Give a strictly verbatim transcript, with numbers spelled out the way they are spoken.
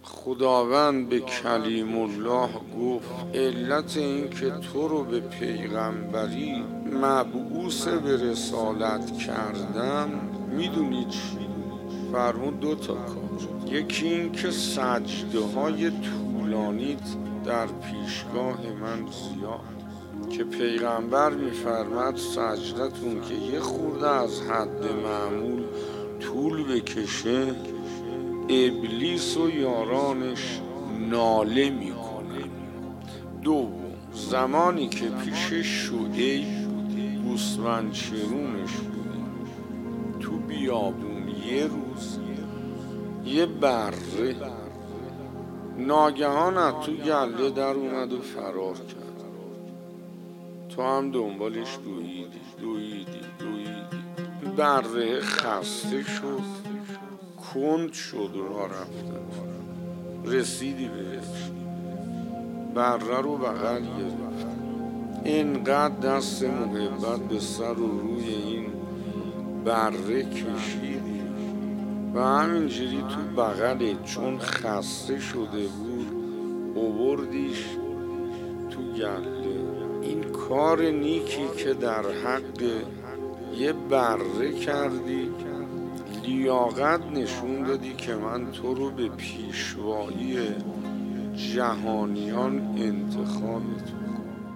خداوند به کلیم الله گفت علت این که تو رو به پیغمبری مبعوث به رسالت کردم میدونی چی؟ فرمود دو تا کار. یکی این که سجده های طولانیت در پیشگاه من زیاد، که پیغمبر میفرمد سجدتون که یه خورده از حد معمول طول بکشه ابلیس و یارانش ناله میکنه. دوم، زمانی که پیش شعیب گوسفند چرونش بودیم تو بیابون، یه روز یه بره ناگهان از تو گله در اومد و فرار کرد. تو هم دنبالش دویدی دویدی دویدی بره خسته شد، کند شد و راه رفتن. رسیدی بهش، بره رو بغل گرفت، اینقدر دست محبت به سر و روی این بره کشیدی و همینجوری تو بغلت چون خسته شده بود آوردیش تو گله. این کار نیکی که در حق یه بره کردی، لیاقت نشون دادی که من تو رو به پیشوایی جهانیان انتخاب می‌کنم.